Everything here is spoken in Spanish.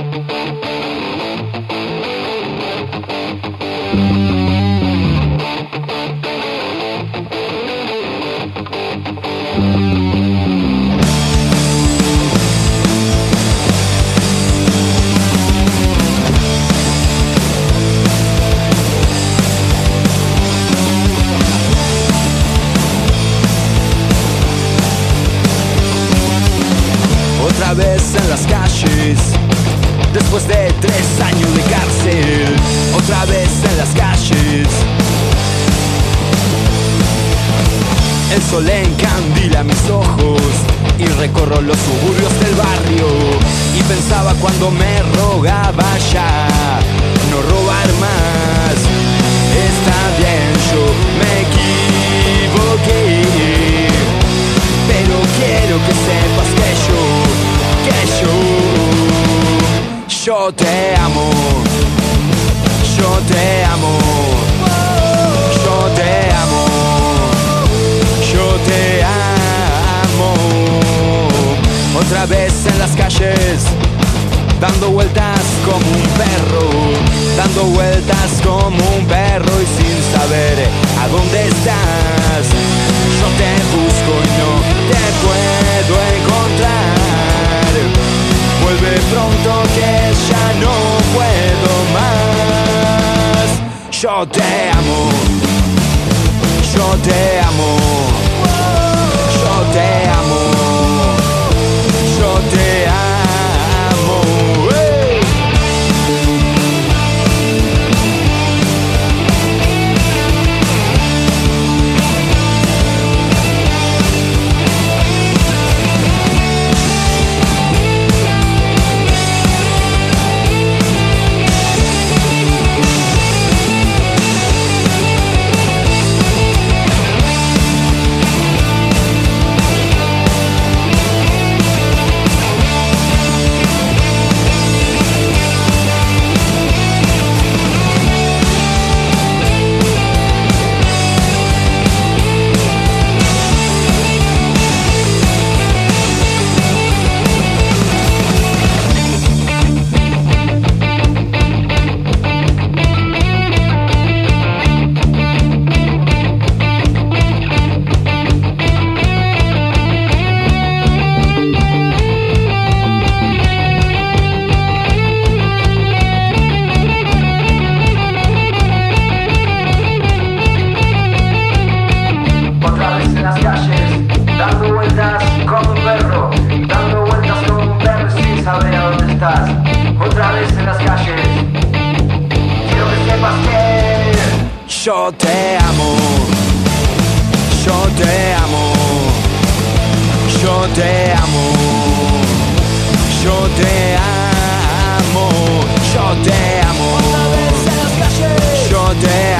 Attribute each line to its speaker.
Speaker 1: Otra vez en las calles, después de 3 años de cárcel. Otra vez en las calles. El sol encandila mis ojos y recorro los suburbios del barrio. Y pensaba cuando me rogaba ya no robar más. Está bien, yo me equivoqué, pero quiero que sepas que yo te amo, yo te amo, yo te amo, yo te amo. Otra vez en las calles, dando vueltas como un perro, dando vueltas como un perro y sin saber a dónde estás. Yo te busco y no te puedo encontrar. Vuelve pronto que ya no puedo más. Yo te amo, yo te amo, yo te amo, yo te amo. Yo te amo, yo te amo, yo te amo, yo te amo, yo te amo, yo te